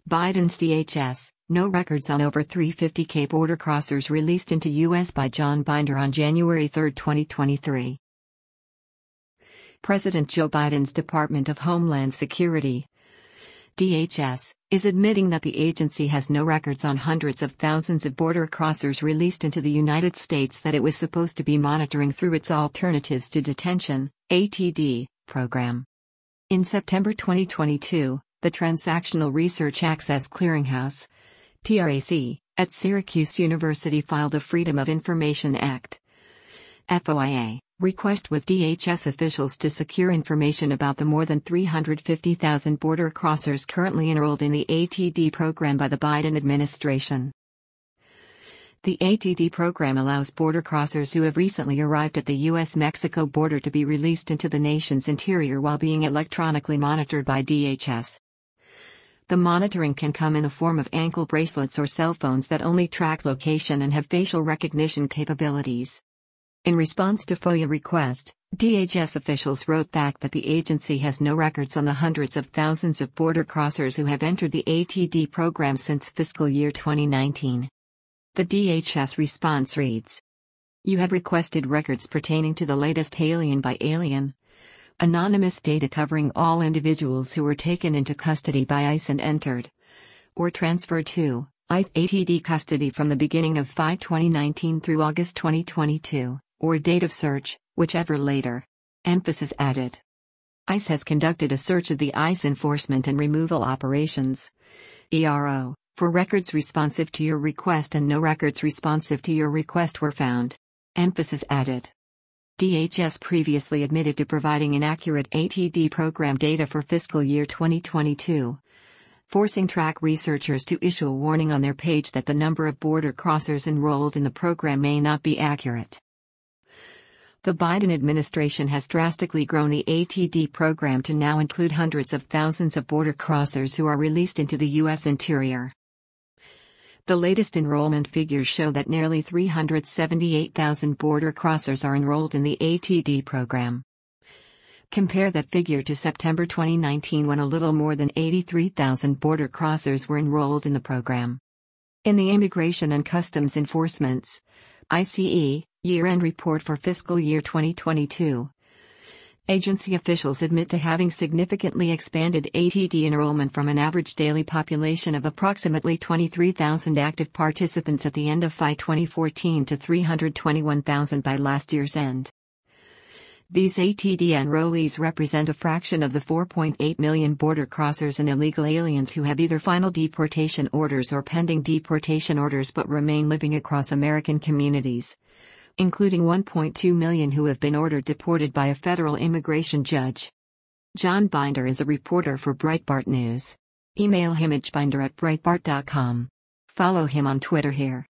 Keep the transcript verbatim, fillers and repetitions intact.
Biden's D H S, no records on over three hundred fifty K border crossers released into U S by John Binder on January third, twenty twenty-three. President Joe Biden's Department of Homeland Security, D H S, is admitting that the agency has no records on hundreds of thousands of border crossers released into the United States that it was supposed to be monitoring through its Alternatives to Detention, A T D, program. In September twenty twenty-two, the Transactional Research Access Clearinghouse, T R A C, at Syracuse University filed a Freedom of Information Act (F O I A) request with D H S officials to secure information about the more than three hundred fifty thousand border crossers currently enrolled in the A T D program by the Biden administration. The A T D program allows border crossers who have recently arrived at the U S Mexico border to be released into the nation's interior while being electronically monitored by D H S. The monitoring can come in the form of ankle bracelets or cell phones that only track location and have facial recognition capabilities. In response to F O I A request, D H S officials wrote back that the agency has no records on the hundreds of thousands of border crossers who have entered the A T D program since fiscal year twenty nineteen. The D H S response reads: "You have requested records pertaining to the latest alien by alien, anonymous data covering all individuals who were taken into custody by ICE and entered, or transferred to, ICE A T D custody from the beginning of F Y twenty nineteen through August twenty twenty-two, or date of search, whichever later." Emphasis added. ICE has conducted a search of the ICE Enforcement and Removal Operations (E R O) for records responsive to your request, and no records responsive to your request were found. Emphasis added. D H S previously admitted to providing inaccurate A T D program data for fiscal year twenty twenty-two, forcing track researchers to issue a warning on their page that the number of border crossers enrolled in the program may not be accurate. The Biden administration has drastically grown the A T D program to now include hundreds of thousands of border crossers who are released into the U S interior. The latest enrollment figures show that nearly three hundred seventy-eight thousand border crossers are enrolled in the A T D program. Compare that figure to September twenty nineteen, when a little more than eighty-three thousand border crossers were enrolled in the program. In the Immigration and Customs Enforcement's I C E year-end report for fiscal year twenty twenty-two, agency officials admit to having significantly expanded A T D enrollment from an average daily population of approximately twenty-three thousand active participants at the end of F Y twenty fourteen to three hundred twenty-one thousand by last year's end. These A T D enrollees represent a fraction of the four point eight million border crossers and illegal aliens who have either final deportation orders or pending deportation orders but remain living across American communities, including one point two million who have been ordered deported by a federal immigration judge. John Binder is a reporter for Breitbart News. Email him at binder at breitbart dot com. Follow him on Twitter here.